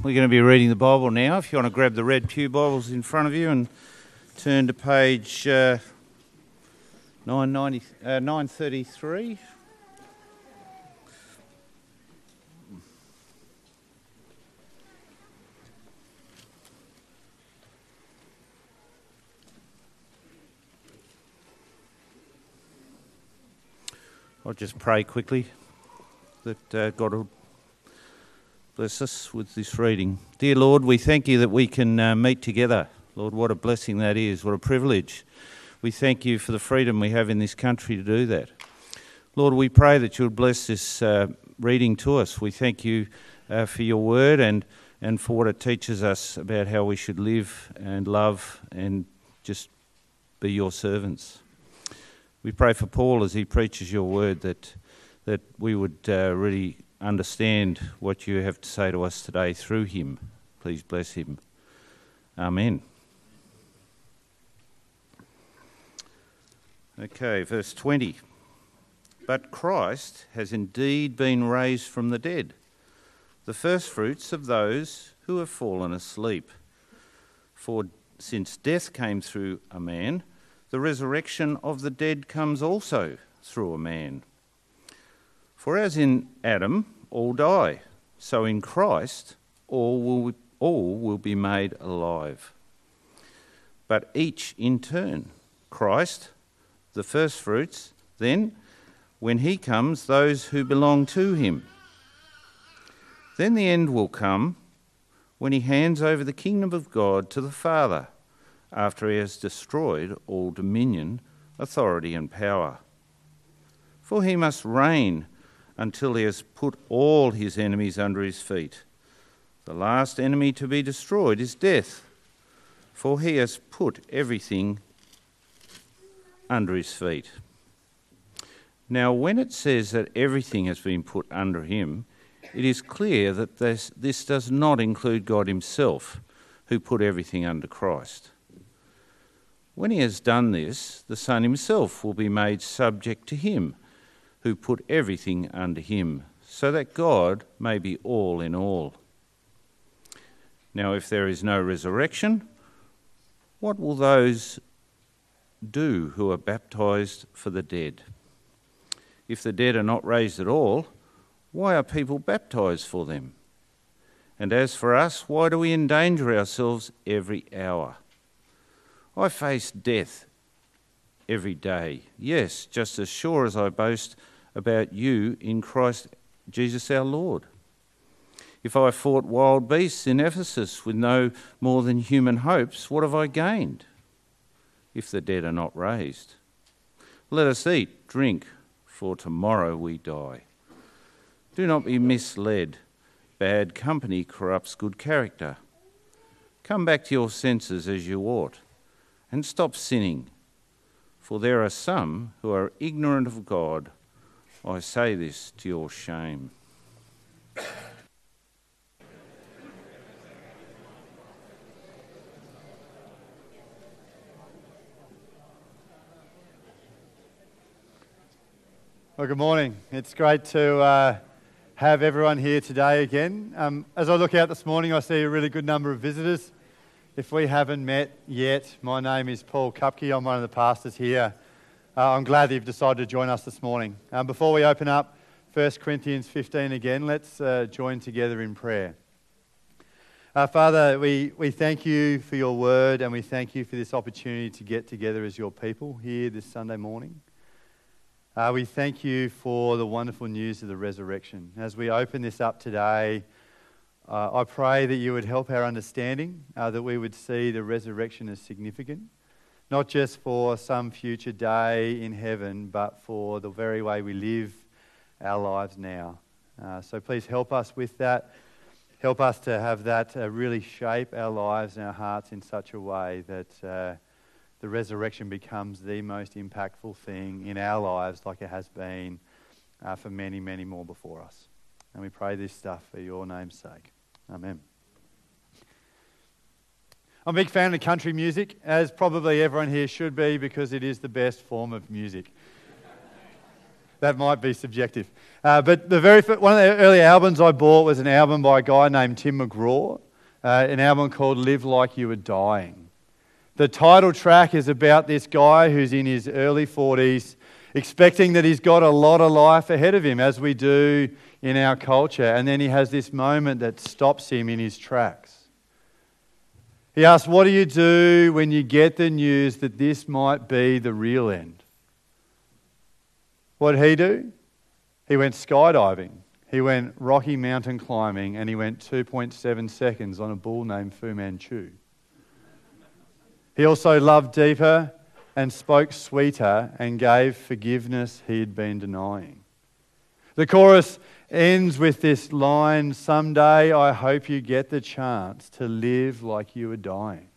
We're going to be reading the Bible now. If you want to grab the red pew Bibles in front of you and turn to page 933. I'll just pray quickly that God will bless us with this reading. Dear Lord, we thank you that we can meet together. Lord, what a blessing that is, what a privilege. We thank you for the freedom we have in this country to do that. Lord, we pray that you would bless this reading to us. We thank you for your word and for what it teaches us about how we should live and love and just be your servants. We pray for Paul as he preaches your word that we would really understand what you have to say to us today through him. Please bless him. Amen. Okay, verse 20. But Christ has indeed been raised from the dead, the firstfruits of those who have fallen asleep. For since death came through a man, the resurrection of the dead comes also through a man. For as in Adam all die, so in Christ all will be made alive. But each in turn, Christ, the firstfruits, then, when he comes, those who belong to him. Then the end will come when he hands over the kingdom of God to the Father, after he has destroyed all dominion, authority and power. For he must reign until he has put all his enemies under his feet. The last enemy to be destroyed is death, for he has put everything under his feet. Now, when it says that everything has been put under him, it is clear that this does not include God himself, who put everything under Christ. When he has done this, the Son himself will be made subject to him, who put everything under him, so that God may be all in all. Now, if there is no resurrection, what will those do who are baptized for the dead? If the dead are not raised at all, why are people baptized for them? And as for us, why do we endanger ourselves every hour? I face death every day. Yes, just as sure as I boast about you in Christ Jesus our Lord. If I fought wild beasts in Ephesus with no more than human hopes, what have I gained? If the dead are not raised. Let us eat, drink, for tomorrow we die. Do not be misled. Bad company corrupts good character. Come back to your senses as you ought, and stop sinning. For there are some who are ignorant of God. I say this to your shame. Well, good morning. It's great to have everyone here today again. As I look out this morning, I see a really good number of visitors. If we haven't met yet, my name is Paul Kupke. I'm one of the pastors here. I'm glad that you've decided to join us this morning. Before we open up 1 Corinthians 15 again, let's join together in prayer. Father, we thank you for your word, and we thank you for this opportunity to get together as your people here this Sunday morning. We thank you for the wonderful news of the resurrection. As we open this up today, I pray that you would help our understanding, that we would see the resurrection as significant, not just for some future day in heaven, but for the very way we live our lives now. So please help us with that. Help us to have that really shape our lives and our hearts in such a way that the resurrection becomes the most impactful thing in our lives, like it has been for many, many more before us. And we pray this stuff for your name's sake. Amen. I'm a big fan of country music, as probably everyone here should be, because it is the best form of music. That might be subjective. But one of the early albums I bought was an album by a guy named Tim McGraw, an album called Live Like You Were Dying. The title track is about this guy who's in his early 40s, expecting that he's got a lot of life ahead of him, as we do in our culture. And then he has this moment that stops him in his tracks. He asks, what do you do when you get the news that this might be the real end? What did he do? He went skydiving. He went Rocky Mountain climbing, and he went 2.7 seconds on a bull named Fu Manchu. He also loved deeper and spoke sweeter and gave forgiveness he had been denying. The chorus ends with this line, someday I hope you get the chance to live like you were dying.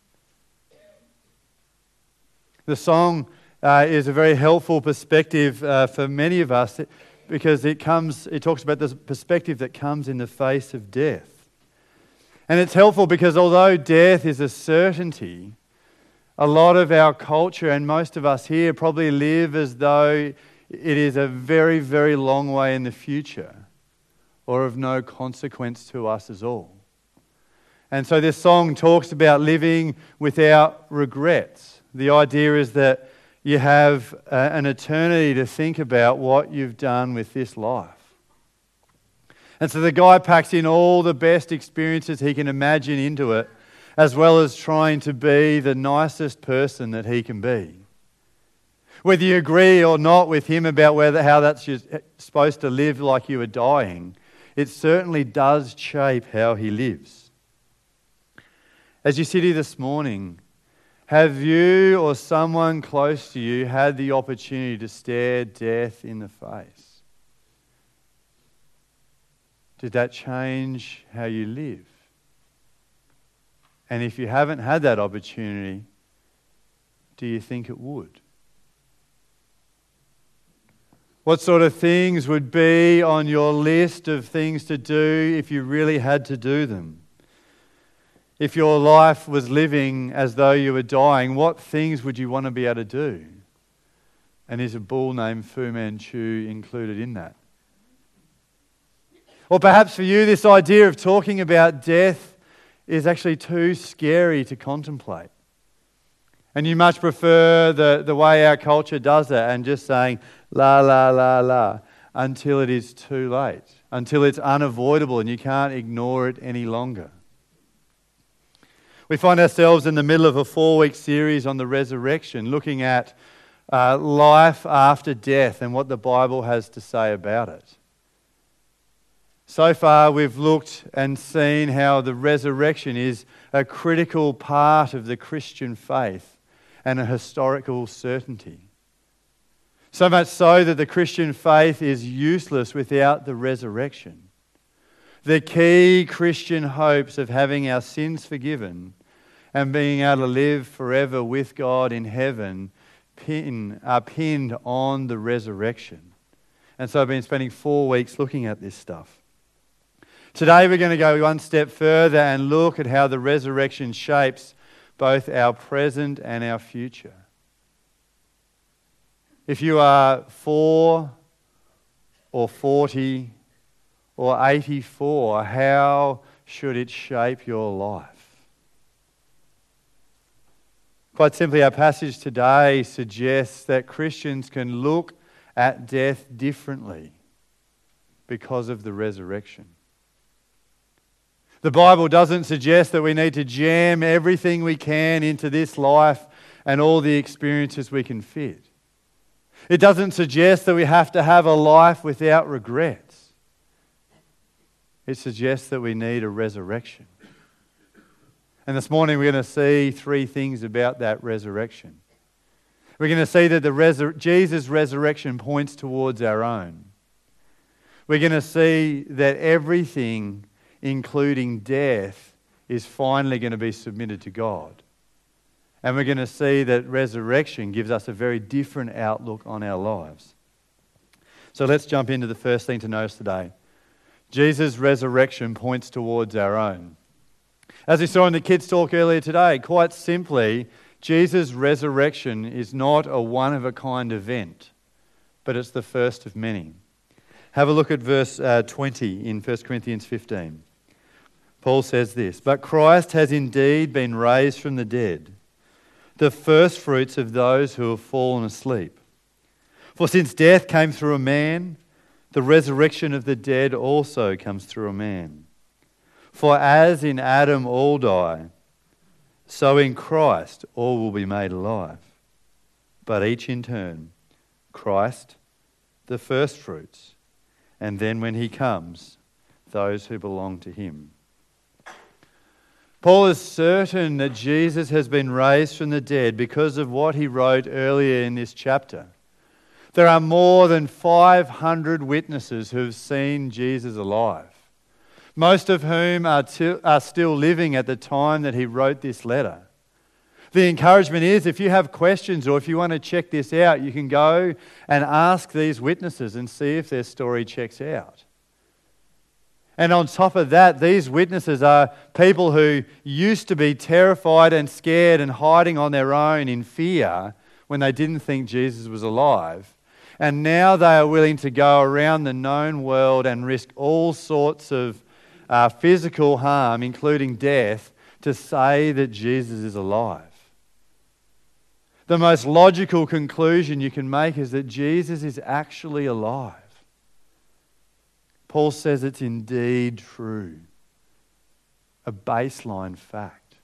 The song is a very helpful perspective for many of us because it talks about the perspective that comes in the face of death. And it's helpful because although death is a certainty, a lot of our culture and most of us here probably live as though it is a very, very long way in the future or of no consequence to us at all. And so this song talks about living without regrets. The idea is that you have an eternity to think about what you've done with this life. And so the guy packs in all the best experiences he can imagine into it, as well as trying to be the nicest person that he can be. Whether you agree or not with him about how that's supposed to live like you were dying, it certainly does shape how he lives. As you sit here this morning, have you or someone close to you had the opportunity to stare death in the face? Did that change how you live? And if you haven't had that opportunity, do you think it would? What sort of things would be on your list of things to do if you really had to do them? If your life was living as though you were dying, what things would you want to be able to do? And is a bull named Fu Manchu included in that? Or perhaps for you, this idea of talking about death is actually too scary to contemplate. And you much prefer the way our culture does it and just saying, la, la, la, la, until it is too late, until it's unavoidable and you can't ignore it any longer. We find ourselves in the middle of a 4-week series on the resurrection, looking at life after death and what the Bible has to say about it. So far, we've looked and seen how the resurrection is a critical part of the Christian faith and a historical certainty. So much so that the Christian faith is useless without the resurrection. The key Christian hopes of having our sins forgiven and being able to live forever with God in heaven are pinned on the resurrection. And so I've been spending 4 weeks looking at this stuff. Today we're going to go one step further and look at how the resurrection shapes both our present and our future. If you are 4 or 40 or 84, how should it shape your life? Quite simply, our passage today suggests that Christians can look at death differently because of the resurrection. The Bible doesn't suggest that we need to jam everything we can into this life and all the experiences we can fit. It doesn't suggest that we have to have a life without regrets. It suggests that we need a resurrection. And this morning we're going to see 3 things about that resurrection. We're going to see that Jesus' resurrection points towards our own. We're going to see that everything, including death, is finally going to be submitted to God. And we're going to see that resurrection gives us a very different outlook on our lives. So let's jump into the first thing to notice today. Jesus' resurrection points towards our own. As we saw in the kids' talk earlier today, quite simply, Jesus' resurrection is not a one-of-a-kind event but it's the first of many. Have a look at verse 20 in 1 Corinthians 15. Paul says this, "But Christ has indeed been raised from the dead, the first fruits of those who have fallen asleep. For since death came through a man, the resurrection of the dead also comes through a man. For as in Adam all die, so in Christ all will be made alive. But each in turn, Christ, the first fruits, and then when he comes, those who belong to him." Paul is certain that Jesus has been raised from the dead because of what he wrote earlier in this chapter. There are more than 500 witnesses who have seen Jesus alive, most of whom are still living at the time that he wrote this letter. The encouragement is, if you have questions or if you want to check this out, you can go and ask these witnesses and see if their story checks out. And on top of that, these witnesses are people who used to be terrified and scared and hiding on their own in fear when they didn't think Jesus was alive. And now they are willing to go around the known world and risk all sorts of physical harm, including death, to say that Jesus is alive. The most logical conclusion you can make is that Jesus is actually alive. Paul says it's indeed true, a baseline fact.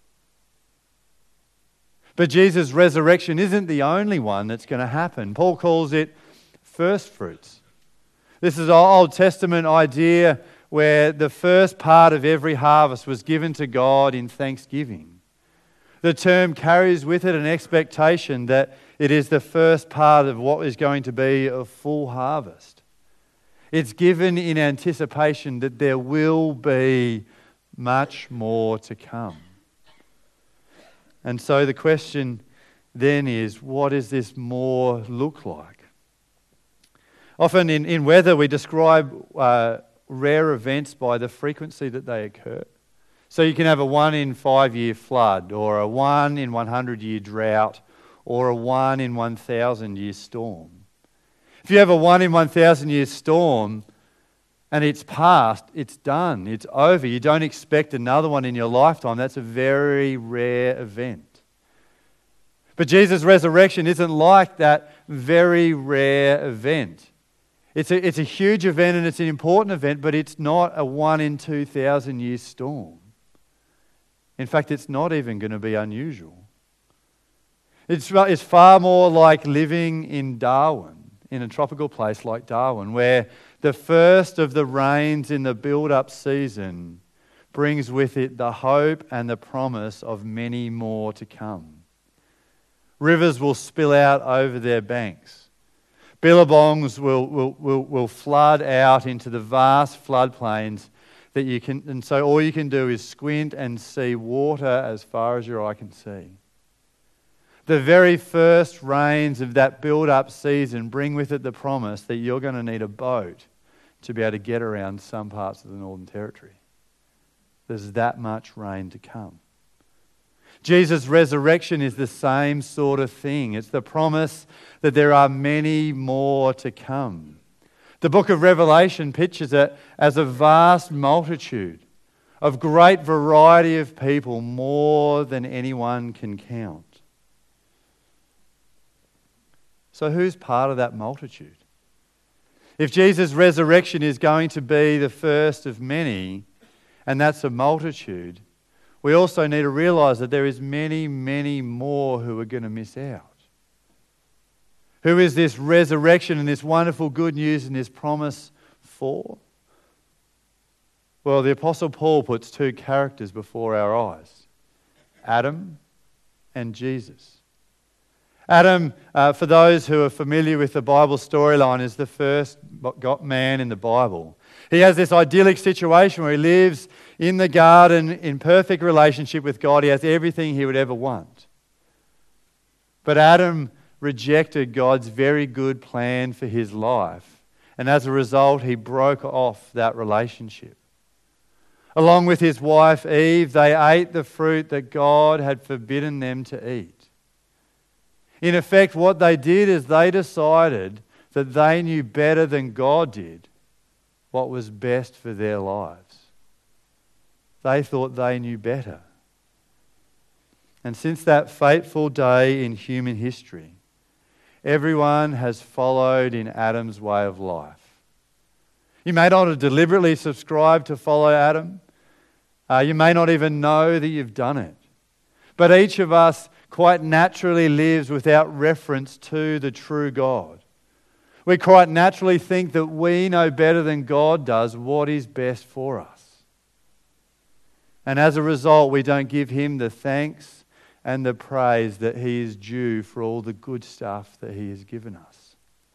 But Jesus' resurrection isn't the only one that's going to happen. Paul calls it first fruits. This is an Old Testament idea where the first part of every harvest was given to God in thanksgiving. The term carries with it an expectation that it is the first part of what is going to be a full harvest. It's given in anticipation that there will be much more to come. And so the question then is, what does this more look like? Often in weather we describe rare events by the frequency that they occur. So you can have a 1 in 5 year flood, or a 1 in 100 year drought, or a 1 in 1,000 year storm. If you have a 1 in 1,000 year storm and it's past, it's done, it's over. You don't expect another one in your lifetime. That's a very rare event. But Jesus' resurrection isn't like that very rare event. It's a huge event and it's an important event, but it's not a 1 in 2,000 year storm. In fact, it's not even going to be unusual. It's far more like living in Darwin, in a tropical place like Darwin, where the first of the rains in the build-up season brings with it the hope and the promise of many more to come. Rivers will spill out over their banks. Billabongs will flood out into the vast floodplains that you can, and so all you can do is squint and see water as far as your eye can see. The very first rains of that build-up season bring with it the promise that you're going to need a boat to be able to get around some parts of the Northern Territory. There's that much rain to come. Jesus' resurrection is the same sort of thing. It's the promise that there are many more to come. The book of Revelation pictures it as a vast multitude of great variety of people, more than anyone can count. So who's part of that multitude? If Jesus' resurrection is going to be the first of many, and that's a multitude, we also need to realise that there is many, many more who are going to miss out. Who is this resurrection and this wonderful good news and this promise for? Well, the Apostle Paul puts two characters before our eyes: Adam and Jesus. Adam, for those who are familiar with the Bible storyline, is the first man in the Bible. He has this idyllic situation where he lives in the garden in perfect relationship with God. He has everything he would ever want. But Adam rejected God's very good plan for his life, and as a result, he broke off that relationship. Along with his wife Eve, they ate the fruit that God had forbidden them to eat. In effect, what they did is they decided that they knew better than God did what was best for their lives. They thought they knew better. And since that fateful day in human history, everyone has followed in Adam's way of life. You may not have deliberately subscribed to follow Adam. You may not even know that you've done it. But each of us quite naturally lives without reference to the true God. We quite naturally think that we know better than God does what is best for us. And as a result, we don't give Him the thanks and the praise that He is due for all the good stuff that He has given us.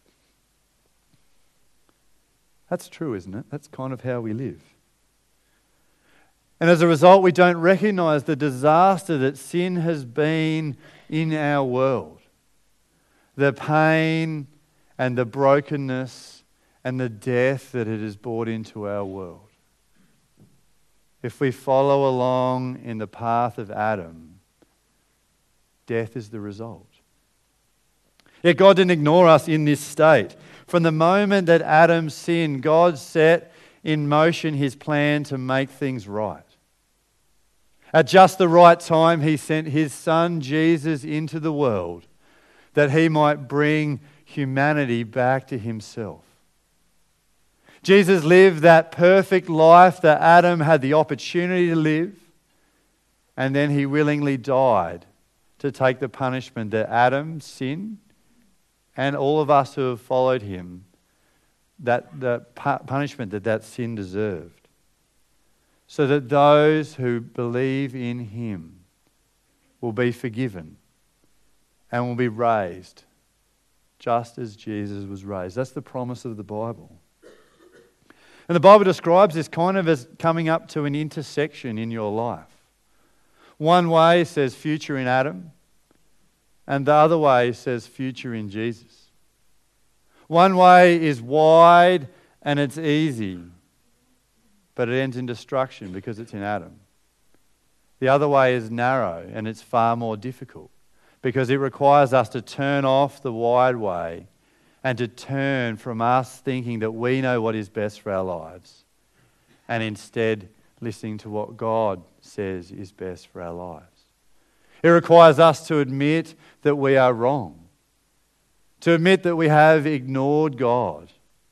That's true, isn't it? That's kind of how we live. And as a result, we don't recognize the disaster that sin has been in our world. The pain and the brokenness and the death that it has brought into our world. If we follow along in the path of Adam, death is the result. Yet God didn't ignore us in this state. From the moment that Adam sinned, God set in motion His plan to make things right. At just the right time, He sent His Son Jesus into the world that He might bring humanity back to Himself. Jesus lived that perfect life that Adam had the opportunity to live, and then He willingly died to take the punishment that Adam's sin and all of us who have followed Him, that the punishment that sin deserved. So that those who believe in Him will be forgiven and will be raised just as Jesus was raised. That's the promise of the Bible. And the Bible describes this kind of as coming up to an intersection in your life. One way says future in Adam, and the other way says future in Jesus. One way is wide and it's easy, but it ends in destruction because it's in Adam. The other way is narrow and it's far more difficult because it requires us to turn off the wide way and to turn from us thinking that we know what is best for our lives and instead listening to what God says is best for our lives. It requires us to admit that we are wrong, to admit that we have ignored God,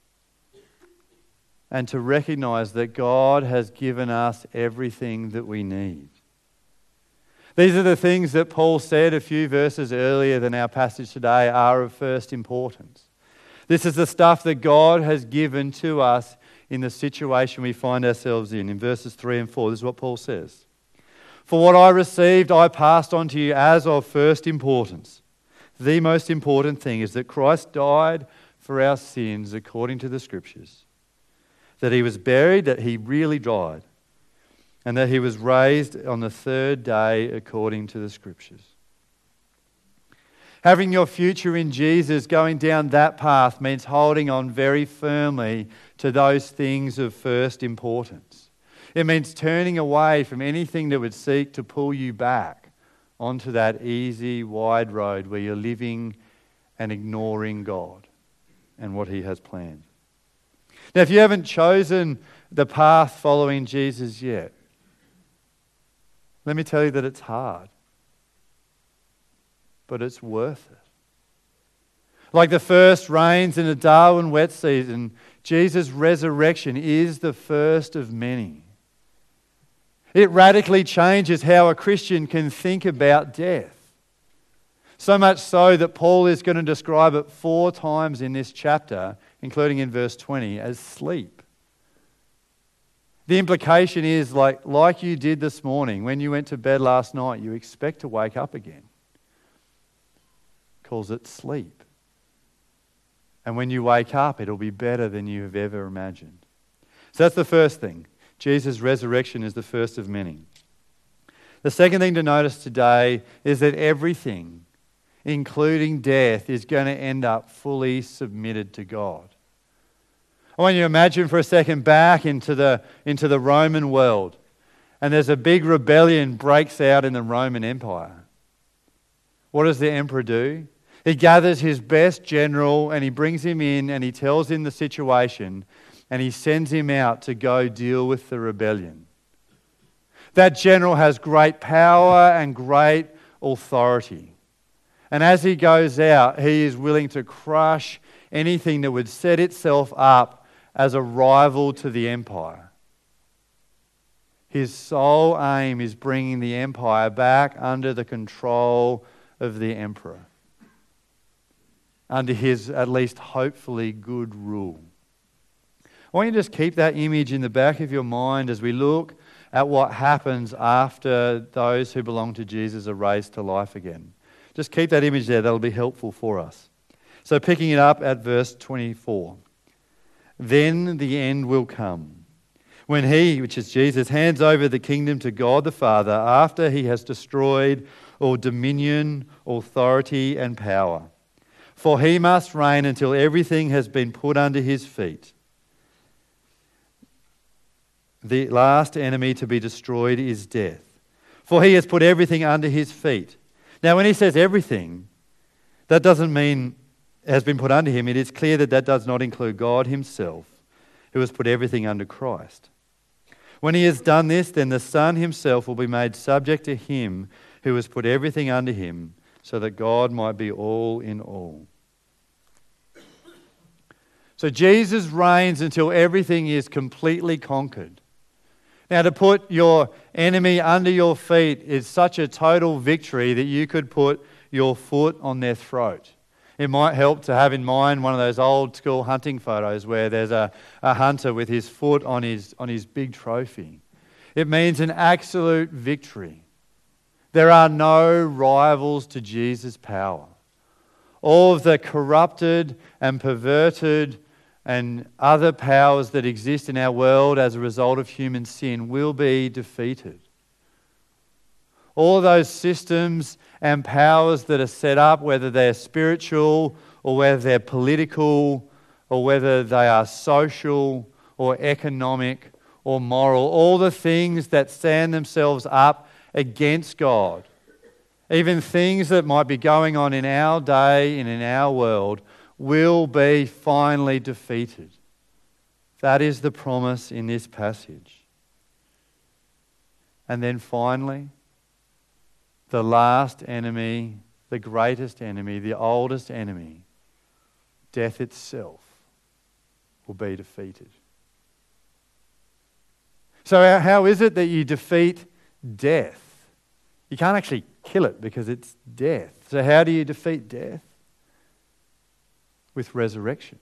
and to recognize that God has given us everything that we need. These are the things that Paul said a few verses earlier than our passage today are of first importance. This is the stuff that God has given to us in the situation we find ourselves in verses 3 and 4. This is what Paul says. For what I received, I passed on to you as of first importance. The most important thing is that Christ died for our sins according to the Scriptures, that He was buried, that He really died, and that He was raised on the third day according to the Scriptures. Having your future in Jesus, going down that path, means holding on very firmly to those things of first importance. It means turning away from anything that would seek to pull you back onto that easy, wide road where you're living and ignoring God and what He has planned. Now, if you haven't chosen the path following Jesus yet, let me tell you that it's hard, but it's worth it. Like the first rains in a Darwin wet season, Jesus' resurrection is the first of many. It radically changes how a Christian can think about death. So much so that Paul is going to describe it 4 times in this chapter, including in verse 20, as sleep. The implication is like you did this morning, when you went to bed last night, you expect to wake up again. Calls it sleep. And when you wake up, it'll be better than you have ever imagined. So that's the first thing. Jesus' resurrection is the first of many. The second thing to notice today is that everything, including death, is going to end up fully submitted to God. I want you to imagine for a second back into the Roman world, and there's a big rebellion breaks out in the Roman Empire. What does the emperor do? He gathers his best general and he brings him in and he tells him the situation and he sends him out to go deal with the rebellion. That general has great power and great authority. And as he goes out, he is willing to crush anything that would set itself up as a rival to the empire. His sole aim is bringing the empire back under the control of the emperor, under his, at least hopefully, good rule. I want you to just keep that image in the back of your mind as we look at what happens after those who belong to Jesus are raised to life again. Just keep that image there. That'll be helpful for us. So picking it up at verse 24. Then the end will come, when he, which is Jesus, hands over the kingdom to God the Father after he has destroyed all dominion, authority and power. For he must reign until everything has been put under his feet. The last enemy to be destroyed is death. For he has put everything under his feet. Now, when he says everything, that doesn't mean has been put under him. It is clear that that does not include God himself, who has put everything under Christ. When he has done this, then the Son himself will be made subject to him who has put everything under him, so that God might be all in all. So Jesus reigns until everything is completely conquered. Now, to put your enemy under your feet is such a total victory that you could put your foot on their throat. It might help to have in mind one of those old school hunting photos where there's a hunter with his foot on his big trophy. It means an absolute victory. There are no rivals to Jesus' power. All of the corrupted and perverted and other powers that exist in our world as a result of human sin will be defeated. All of those systems and powers that are set up, whether they're spiritual or whether they're political or whether they are social or economic or moral, all the things that stand themselves up against God, even things that might be going on in our day and in our world, will be finally defeated. That is the promise in this passage. And then finally, the last enemy, the greatest enemy, the oldest enemy, death itself, will be defeated. So how is it that you defeat death? You can't actually kill it because it's death. So how do you defeat death? With resurrection.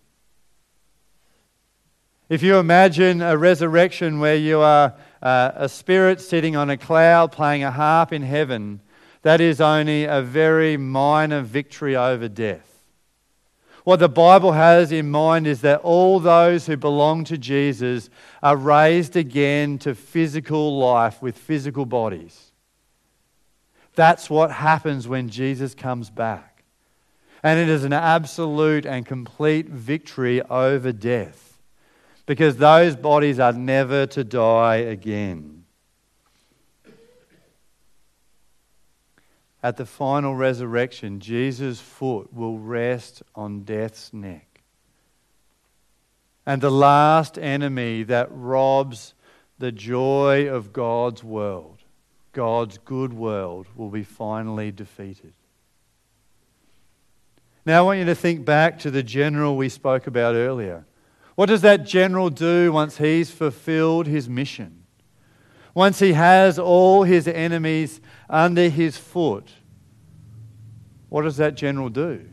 If you imagine a resurrection where you are a spirit sitting on a cloud playing a harp in heaven, that is only a very minor victory over death. What the Bible has in mind is that all those who belong to Jesus are raised again to physical life with physical bodies. That's what happens when Jesus comes back. And it is an absolute and complete victory over death, because those bodies are never to die again. At the final resurrection, Jesus' foot will rest on death's neck. And the last enemy that robs the joy of God's world, God's good world, will be finally defeated. Now I want you to think back to the general we spoke about earlier. What does that general do once he's fulfilled his mission? Once he has all his enemies under his foot, what does that general do?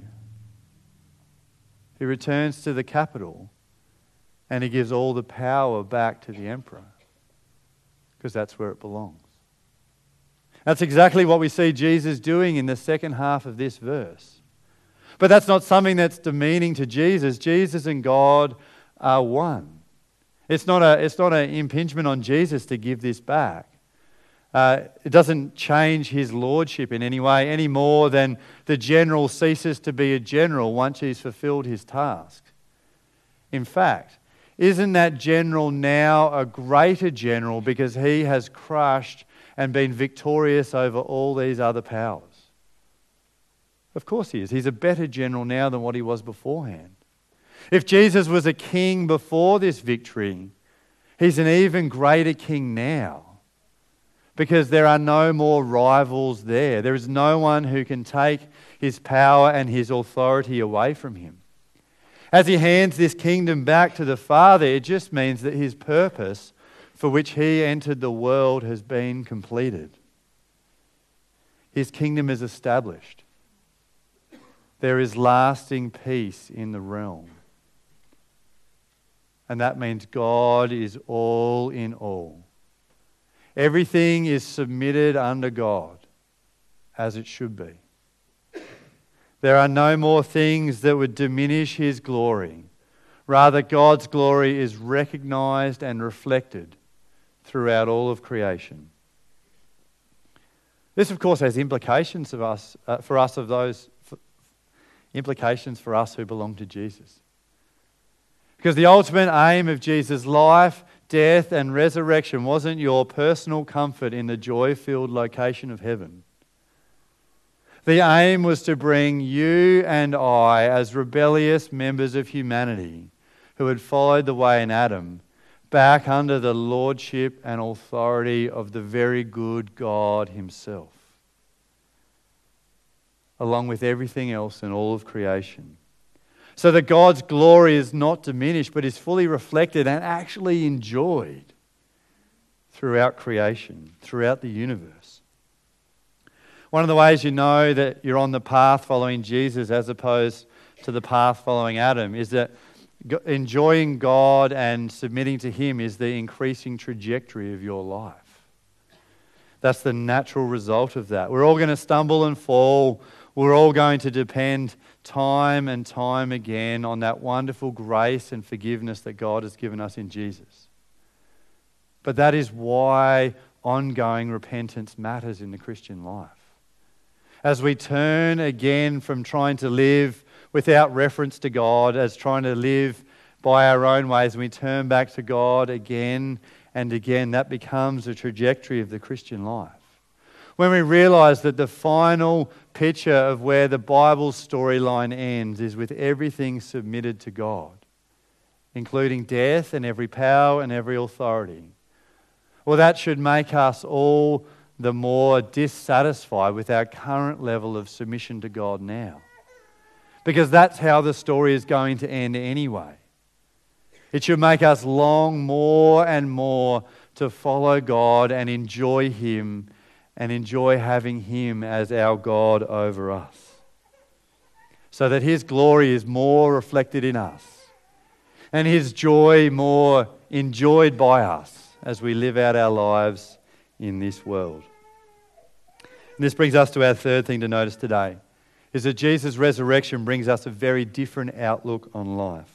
He returns to the capital and he gives all the power back to the emperor, because that's where it belongs. That's exactly what we see Jesus doing in the second half of this verse. But that's not something that's demeaning to Jesus. Jesus and God are one. It's not an impingement on Jesus to give this back. It doesn't change his lordship in any way, any more than the general ceases to be a general once he's fulfilled his task. In fact, isn't that general now a greater general because he has crushed and been victorious over all these other powers? Of course he is. He's a better general now than what he was beforehand. If Jesus was a king before this victory, he's an even greater king now, because there are no more rivals there. There is no one who can take his power and his authority away from him. As he hands this kingdom back to the Father, it just means that his purpose for which he entered the world has been completed. His kingdom is established. There is lasting peace in the realm. And that means God is all in all. Everything is submitted under God, as it should be. There are no more things that would diminish his glory. Rather, God's glory is recognized and reflected throughout all of creation. This, of course, has implications for us who belong to Jesus. Because the ultimate aim of Jesus' life, death, and resurrection wasn't your personal comfort in the joy-filled location of heaven. The aim was to bring you and I, as rebellious members of humanity who had followed the way in Adam, back under the lordship and authority of the very good God himself, along with everything else in all of creation. So that God's glory is not diminished, but is fully reflected and actually enjoyed throughout creation, throughout the universe. One of the ways you know that you're on the path following Jesus as opposed to the path following Adam is that enjoying God and submitting to him is the increasing trajectory of your life. That's the natural result of that. We're all going to stumble and fall. We're all going to depend time and time again on that wonderful grace and forgiveness that God has given us in Jesus. But that is why ongoing repentance matters in the Christian life. As we turn again from trying to live without reference to God, as trying to live by our own ways, and we turn back to God again and again, that becomes a trajectory of the Christian life. When we realise that the final picture of where the Bible storyline ends is with everything submitted to God, including death and every power and every authority. Well, that should make us all the more dissatisfied with our current level of submission to God now. Because that's how the story is going to end anyway. It should make us long more and more to follow God and enjoy him and enjoy having him as our God over us, so that his glory is more reflected in us and his joy more enjoyed by us as we live out our lives in this world. And this brings us to our third thing to notice today, is that Jesus' resurrection brings us a very different outlook on life.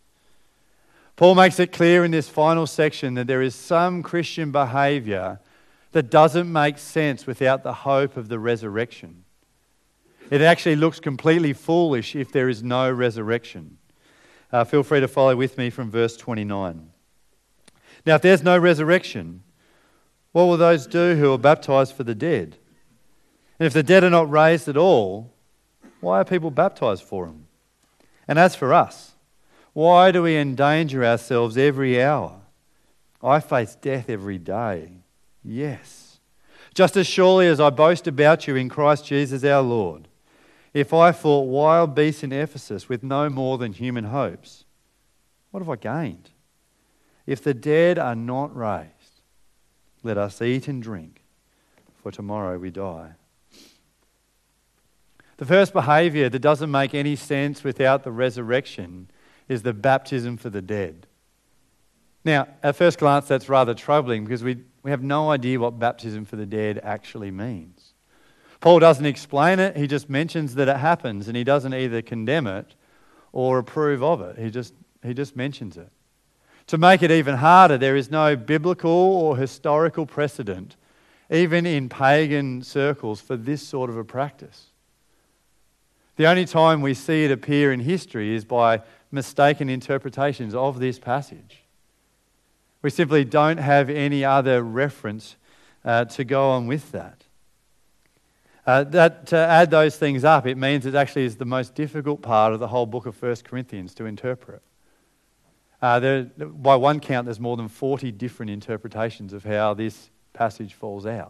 Paul makes it clear in this final section that there is some Christian behaviour that doesn't make sense without the hope of the resurrection. It actually looks completely foolish if there is no resurrection. Feel free to follow with me from verse 29. Now, if there's no resurrection, what will those do who are baptised for the dead? And if the dead are not raised at all, why are people baptised for them? And as for us, why do we endanger ourselves every hour? I face death every day. Yes. Just as surely as I boast about you in Christ Jesus our Lord, if I fought wild beasts in Ephesus with no more than human hopes, what have I gained? If the dead are not raised, let us eat and drink, for tomorrow we die. The first behaviour that doesn't make any sense without the resurrection is the baptism for the dead. Now, at first glance, that's rather troubling because we have no idea what baptism for the dead actually means. Paul doesn't explain it, he just mentions that it happens, and he doesn't either condemn it or approve of it. He just mentions it. To make it even harder, there is no biblical or historical precedent, even in pagan circles, for this sort of a practice. The only time we see it appear in history is by mistaken interpretations of this passage. We simply don't have any other reference to go on with that. To add those things up, it means it actually is the most difficult part of the whole book of 1 Corinthians to interpret. By one count, there's more than 40 different interpretations of how this passage falls out.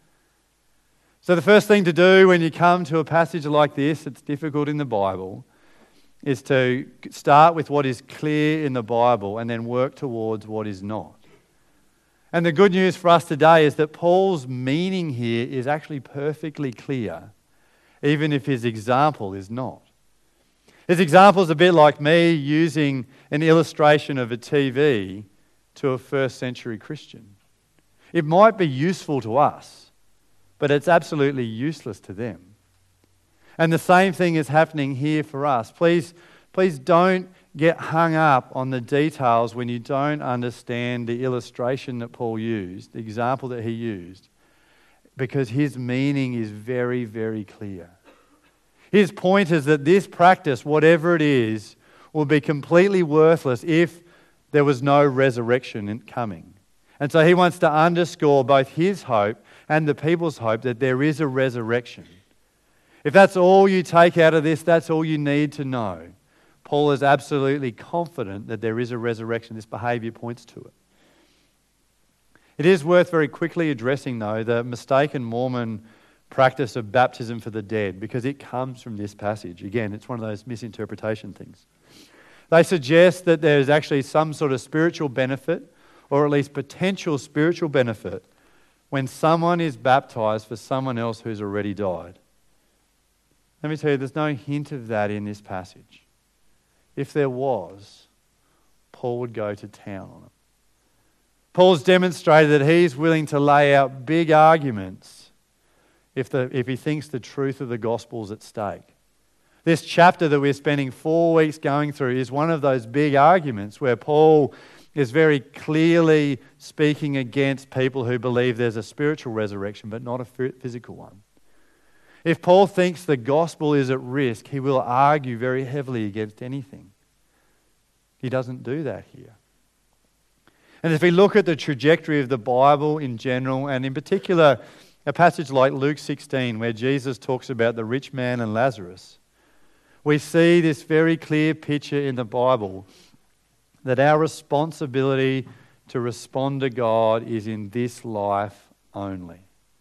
So the first thing to do when you come to a passage like this, it's difficult in the Bible, is to start with what is clear in the Bible and then work towards what is not. And the good news for us today is that Paul's meaning here is actually perfectly clear, even if his example is not. His example is a bit like me using an illustration of a TV to a first century Christian. It might be useful to us, but it's absolutely useless to them. And the same thing is happening here for us. Please don't get hung up on the details when you don't understand the illustration that Paul used, the example that he used, because his meaning is very, very clear. His point is that this practice, whatever it is, will be completely worthless if there was no resurrection coming. And so he wants to underscore both his hope and the people's hope that there is a resurrection. If that's all you take out of this, that's all you need to know. Paul is absolutely confident that there is a resurrection. This behaviour points to it. It is worth very quickly addressing, though, the mistaken Mormon practice of baptism for the dead, because it comes from this passage. Again, it's one of those misinterpretation things. They suggest that there's actually some sort of spiritual benefit, or at least potential spiritual benefit, when someone is baptised for someone else who's already died. Let me tell you, there's no hint of that in this passage. If there was, Paul would go to town on it. Paul's demonstrated that he's willing to lay out big arguments if he thinks the truth of the gospel is at stake. This chapter that we're spending 4 weeks going through is one of those big arguments where Paul is very clearly speaking against people who believe there's a spiritual resurrection but not a physical one. If Paul thinks the gospel is at risk, he will argue very heavily against anything. He doesn't do that here. And if we look at the trajectory of the Bible in general, and in particular a passage like Luke 16 where Jesus talks about the rich man and Lazarus, we see this very clear picture in the Bible that our responsibility to respond to God is in this life only.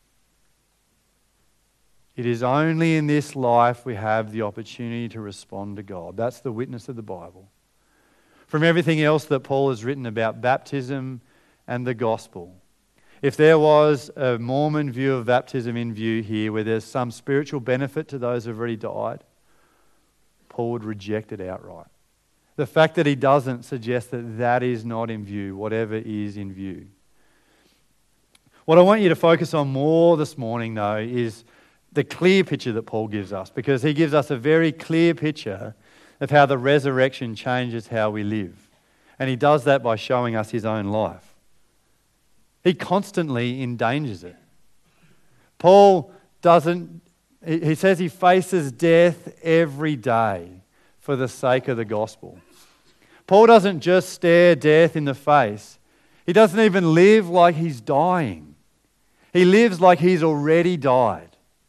It is only in this life we have the opportunity to respond to God. That's the witness of the Bible. From everything else that Paul has written about baptism and the gospel, if there was a Mormon view of baptism in view here where there's some spiritual benefit to those who've already died, Paul would reject it outright. The fact that he doesn't suggests that that is not in view, whatever is in view. What I want you to focus on more this morning, though, is the clear picture that Paul gives us, because he gives us a very clear picture of how the resurrection changes how we live. And he does that by showing us his own life. He constantly endangers it. Paul he says he faces death every day for the sake of the gospel. Paul doesn't just stare death in the face. He doesn't even live like he's dying. He lives like he's already died,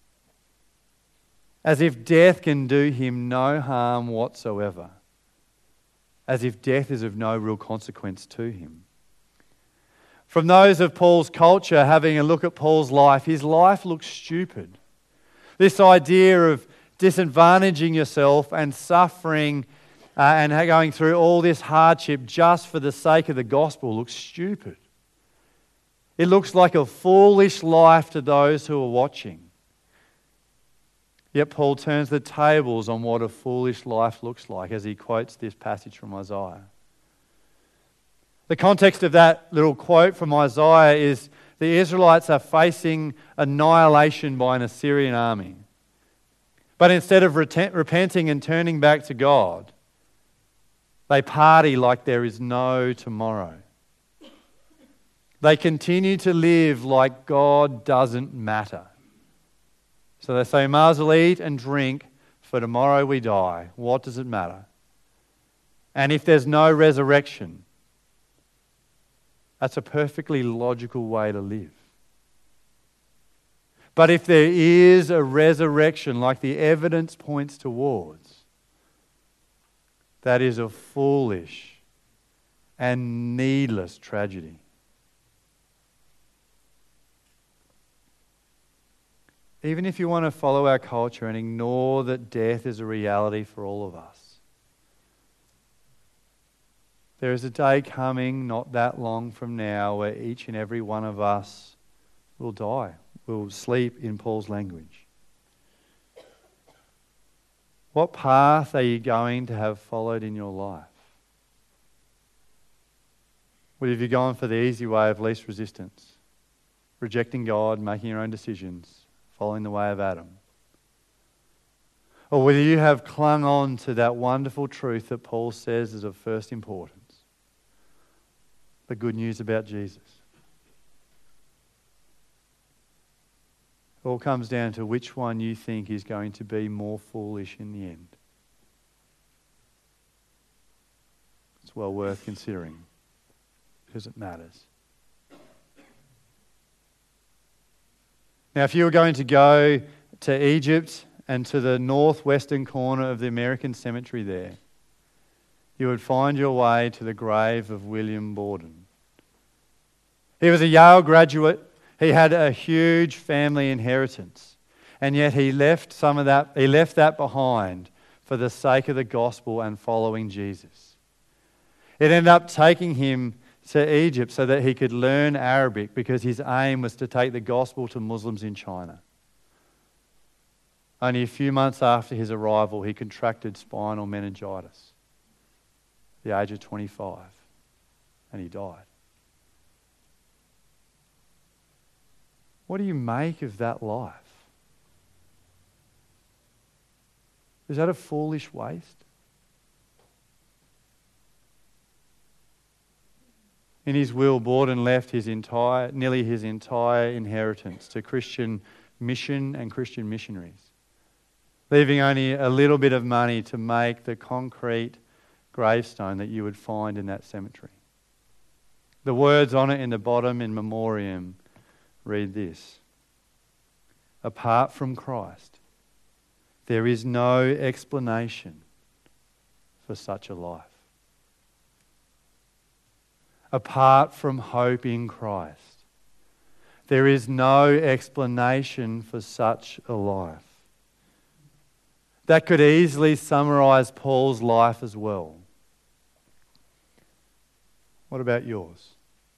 as if death can do him no harm whatsoever, as if death is of no real consequence to him. From those of Paul's culture having a look at Paul's life, his life looks stupid. This idea of disadvantaging yourself and suffering and going through all this hardship just for the sake of the gospel looks stupid. It looks like a foolish life to those who are watching. Yet Paul turns the tables on what a foolish life looks like as he quotes this passage from Isaiah. The context of that little quote from Isaiah is the Israelites are facing annihilation by an Assyrian army. But instead of repenting and turning back to God, they party like there is no tomorrow. They continue to live like God doesn't matter. So they say, might as well eat and drink, for tomorrow we die. What does it matter? And if there's no resurrection, that's a perfectly logical way to live. But if there is a resurrection, like the evidence points towards, that is a foolish and needless tragedy. Even if you want to follow our culture and ignore that death is a reality for all of us, there is a day coming not that long from now where each and every one of us will die, will sleep in Paul's language. What path are you going to have followed in your life? Well, have you gone for the easy way of least resistance, rejecting God, making your own decisions, following the way of Adam? Or whether you have clung on to that wonderful truth that Paul says is of first importance, the good news about Jesus. It all comes down to which one you think is going to be more foolish in the end. It's well worth considering because it matters. Now, if you were going to go to Egypt and to the northwestern corner of the American cemetery there, you would find your way to the grave of William Borden. He was a Yale graduate. He had a huge family inheritance, and yet he left that behind for the sake of the gospel and following Jesus. It ended up taking him to Egypt so that he could learn Arabic, because his aim was to take the gospel to Muslims in China. Only a few months after his arrival, he contracted spinal meningitis at the age of 25, and he died. What do you make of that life? Is that a foolish waste? In his will, Borden left nearly his entire inheritance to Christian mission and Christian missionaries, leaving only a little bit of money to make the concrete gravestone that you would find in that cemetery. The words on it in the bottom in memoriam read this: apart from Christ, there is no explanation for such a life. Apart from hope in Christ, there is no explanation for such a life. That could easily summarize Paul's life as well. What about yours?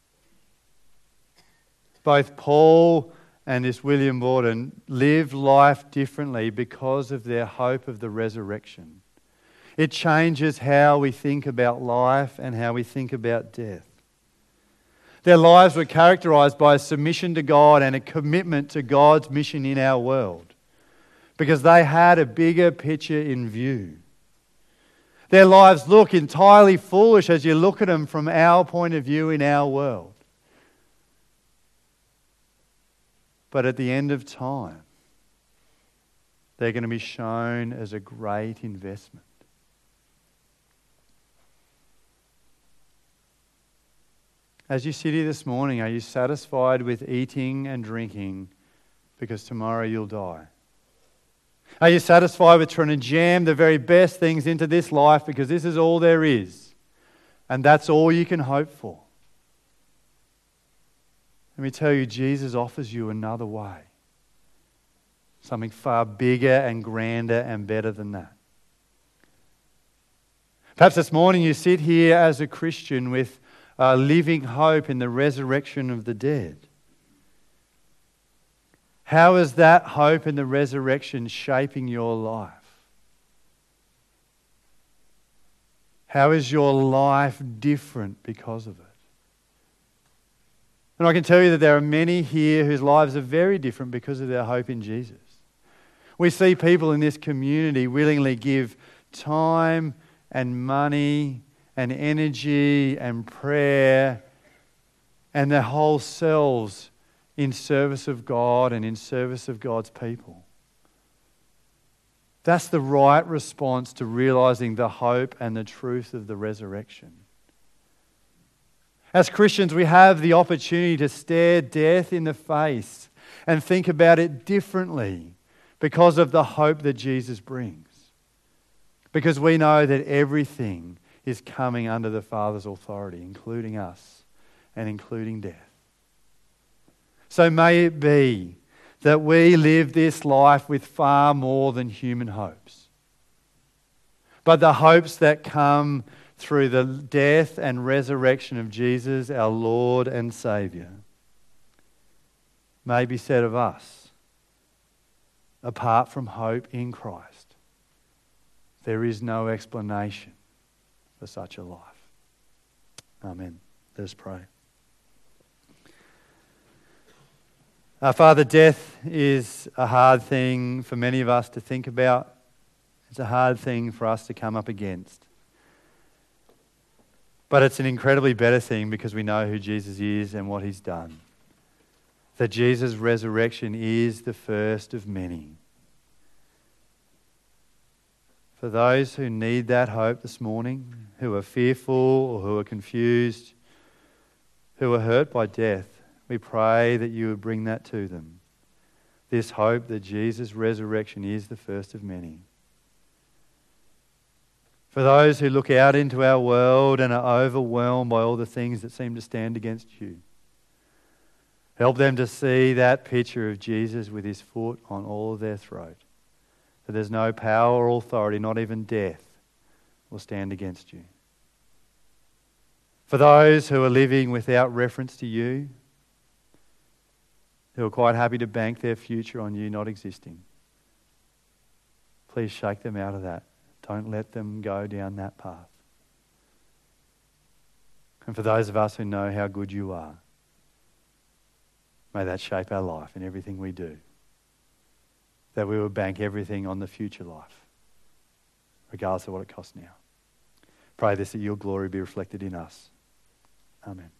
Both Paul and this William Borden lived life differently because of their hope of the resurrection. It changes how we think about life and how we think about death. Their lives were characterized by a submission to God and a commitment to God's mission in our world, because they had a bigger picture in view. Their lives look entirely foolish as you look at them from our point of view in our world. But at the end of time, they're going to be shown as a great investment. As you sit here this morning, are you satisfied with eating and drinking because tomorrow you'll die? Are you satisfied with trying to jam the very best things into this life because this is all there is, and that's all you can hope for? Let me tell you, Jesus offers you another way. Something far bigger and grander and better than that. Perhaps this morning you sit here as a Christian with living hope in the resurrection of the dead. How is that hope in the resurrection shaping your life? How is your life different because of it? And I can tell you that there are many here whose lives are very different because of their hope in Jesus. We see people in this community willingly give time and money and energy and prayer and their whole selves in service of God and in service of God's people. That's the right response to realizing the hope and the truth of the resurrection. As Christians, we have the opportunity to stare death in the face and think about it differently because of the hope that Jesus brings. Because we know that everything is coming under the Father's authority, including us and including death. So may it be that we live this life with far more than human hopes, but the hopes that come through the death and resurrection of Jesus, our Lord and Saviour, may be said of us, apart from hope in Christ, there is no explanation for such a life. Amen. Let us pray. Our Father, death is a hard thing for many of us to think about. It's a hard thing for us to come up against. But it's an incredibly better thing because we know who Jesus is and what he's done. That Jesus' resurrection is the first of many. For those who need that hope this morning, who are fearful or who are confused, who are hurt by death, we pray that you would bring that to them. This hope that Jesus' resurrection is the first of many. For those who look out into our world and are overwhelmed by all the things that seem to stand against you, help them to see that picture of Jesus with his foot on all of their throat. That there's no power or authority, not even death, will stand against you. For those who are living without reference to you, who are quite happy to bank their future on you not existing, please shake them out of that. Don't let them go down that path. And for those of us who know how good you are, may that shape our life in everything we do. That we will bank everything on the future life, regardless of what it costs now. Pray this, that your glory be reflected in us. Amen.